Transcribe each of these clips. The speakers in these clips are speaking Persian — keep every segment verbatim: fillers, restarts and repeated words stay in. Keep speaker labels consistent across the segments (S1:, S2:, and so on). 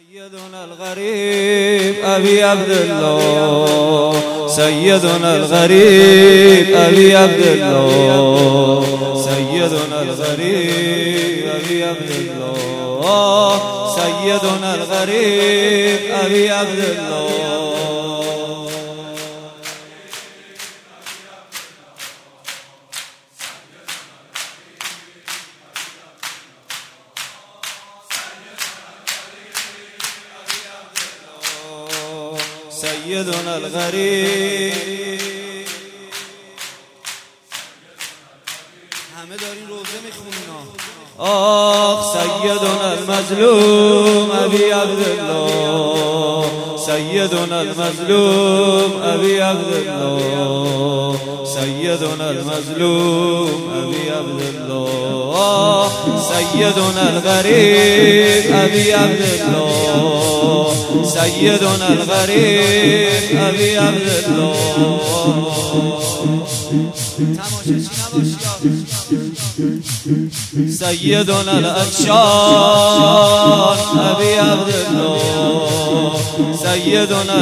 S1: سيدنا الغريب أبي عبد الله، سيدنا الغريب أبي عبد الله، سيدنا الغريب أبي عبد الله، سيدنا الغريب أبي عبد الله. سيدنا الغريب همه دارین روزه میخونین. آخ سیدنا المظلوم ابی عبدالله، سیدنا المظلوم ابی عبدالله، سیدنا المظلوم ابی عبدالله، سیدنا الغریب ابی عبدالله، سيدنا الغريب أبي عبد الله. سيدنا الأكشان أبي عبد الله، سيدنا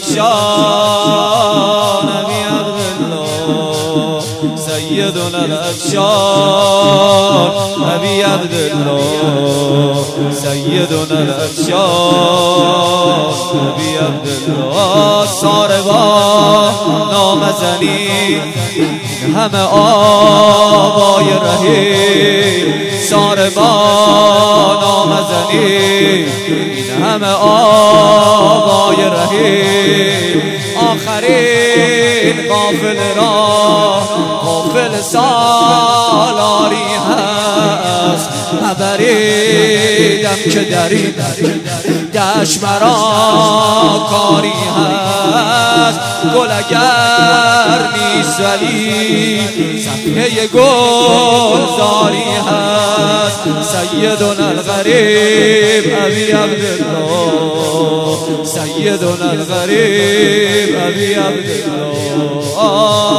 S1: الأكشان أبي عبد الله، سيدنا الأكشان أبي عبد الله، سيدنا الأكشان أبي عبد الله. ساربا نامزنی همه آبای رهی، ساربا نامزنی این همه آبای رهی، آخرین قافل را قافل سالاری هست، نبریدم که در این دشت مرا کاری هست، گل اگر نیست ولی صفحه گلزاری هست. سیدنا الغریب ابی عبدالله، سیدنا الغریب ابی عبدالله.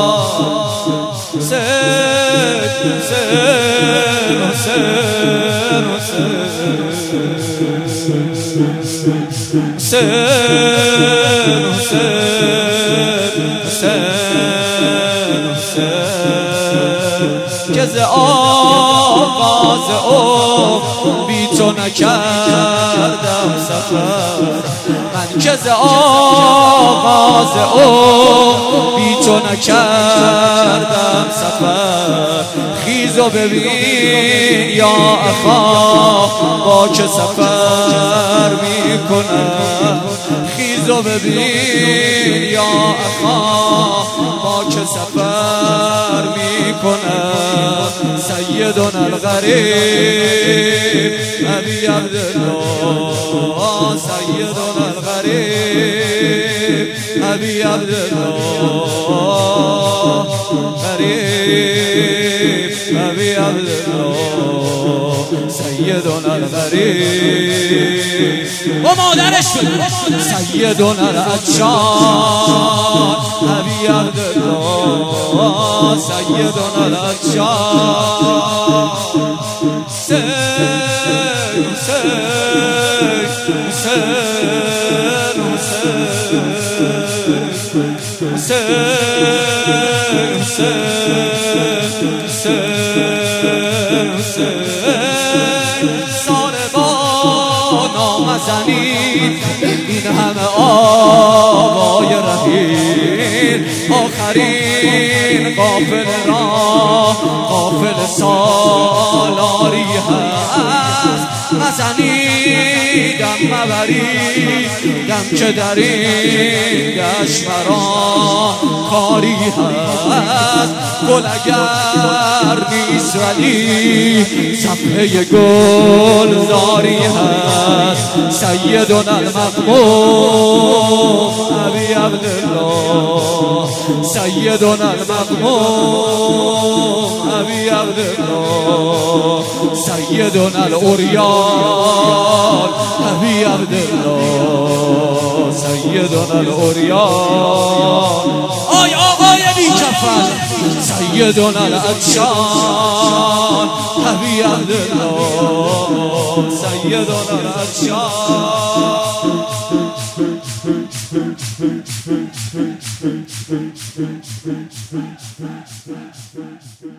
S1: حسین حسین حسین حسین حسین حسین که ز آغاز عمر بی تو نکردم سفر، من که ز آغاز عمر بی تو نکردم سفر. خیز و ببین یا اخا با چه سفر می کنم، خیز و ببین یا اخا با چه سفر می کنم. سیدنا الغریب ابی عبدالله، سیدنا الغریب ابی عبدالله، غریب ابی عبدالله، سیدنا الغریب و مادرش سیدنا العطشان ابی عبدالله، سیدنا العطشان. حسین حسین حسین حسین حسین حسین. ساربا نامزنی این همه آبای رهین، آخرین قافل را قافل سالاری هست، مزنی دم مبری دم که در این دشت مرا کاری هست، گل اگر نیست ولی صفحه گلزاری هست. سیدنا المغموم ابی عبدالله، سیدنا المغموم ابی عبدالله، سیدنا العریان ابی عبدالله، سیدنا العریان. آی آقای بی کفن سیدنا العطشان ابی عبدالله، سیدنا العطشان.